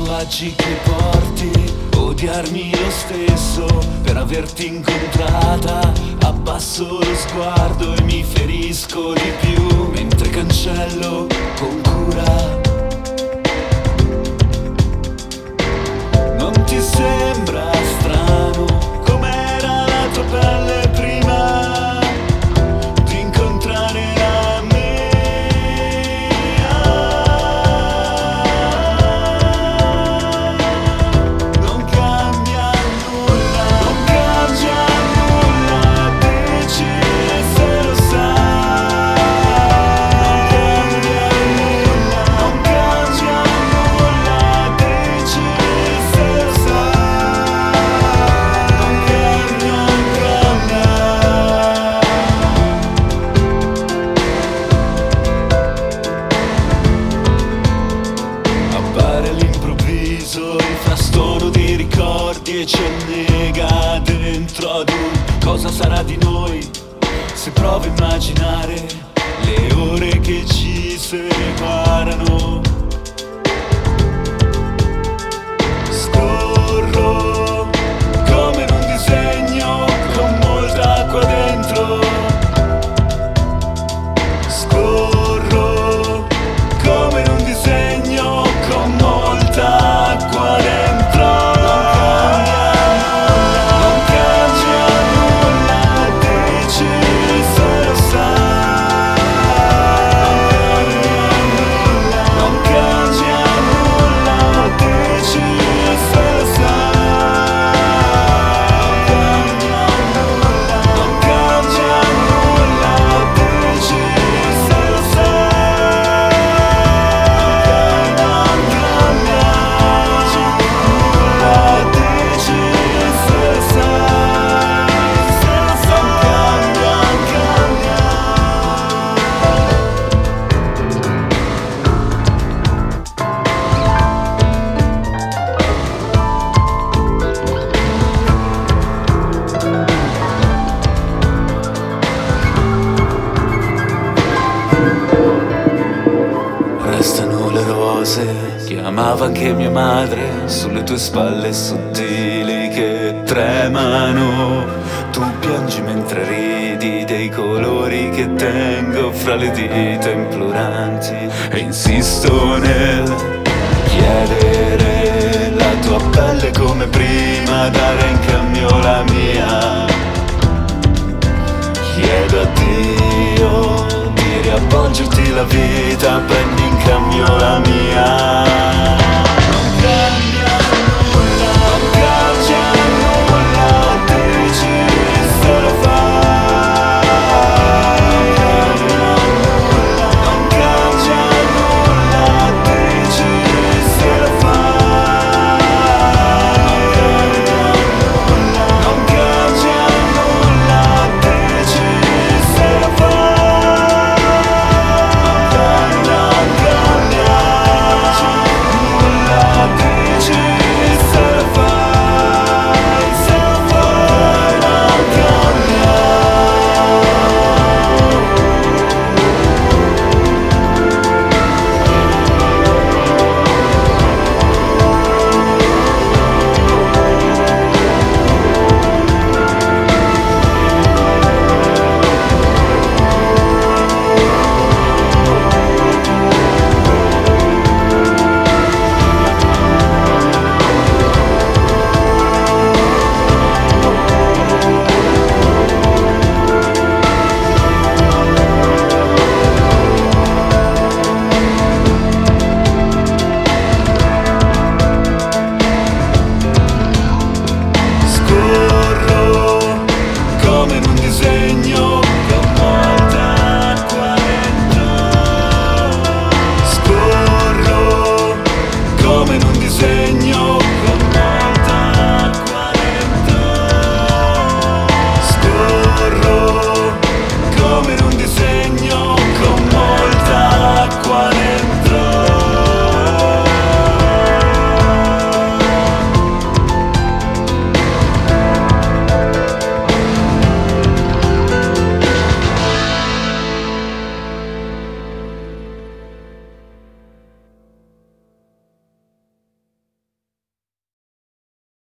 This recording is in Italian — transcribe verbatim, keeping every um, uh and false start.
tatuaggi che porti, odiarmi lo stesso per averti incontrata. Abbasso lo sguardo e mi ferisco di più mentre cancello con cura. Non ti sembra strano com'era la tua pelle prima di incontrare a me? Ah, non cambia nulla, non cambia nulla, dici se lo sai. Non cambia nulla, non cambia nulla, dici se lo sai. Non cambia, non cambia. Appare all'improvviso il frastuono di ricordi e ci annega dentro ad un cosa sarà di noi se provo a immaginare le ore che ci separano. Scorro come in un disegno con molta acqua dentro. Scorro come in un disegno con molta acqua dentro. Non cambia nulla, dici se lo sai. Non cambia nulla, dici se lo sai. Non cambia nulla, dici se lo sai. Non cambia nulla, dici se lo sai. Se lo sai, cambia, cambia. Restano le rose che amava anche mia madre sulle tue spalle sottili che tremano. Tu piangi mentre ridi dei colori che tengo fra le dita imploranti e insisto nel chiedere la tua pelle come prima, dare in cambio la mia. Chiedo a Dio di riavvolgerti la vita, prendi in cambio la mia.